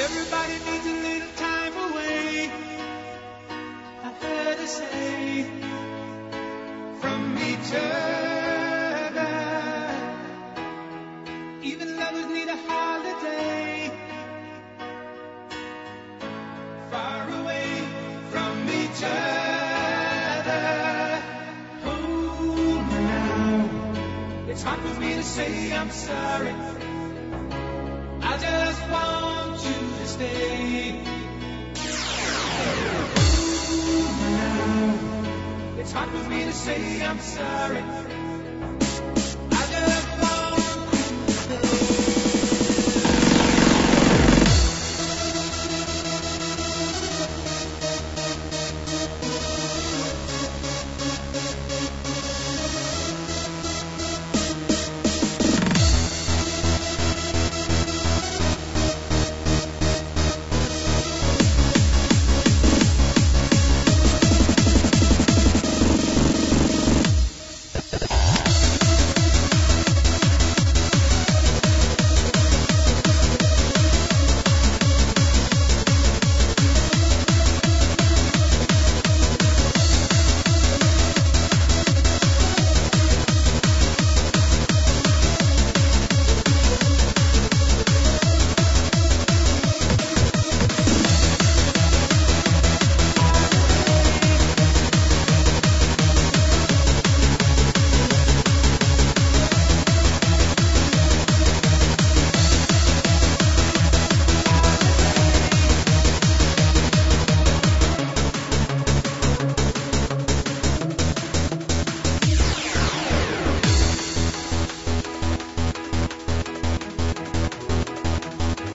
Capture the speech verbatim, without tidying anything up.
Everybody needs a little time away. I heard her say from each other. Even lovers need a holiday. Far away from each other. Hold me now. It's hard for me to say I'm sorry. I just want you to stay. Hold me now. It's hard for me to say I'm sorry.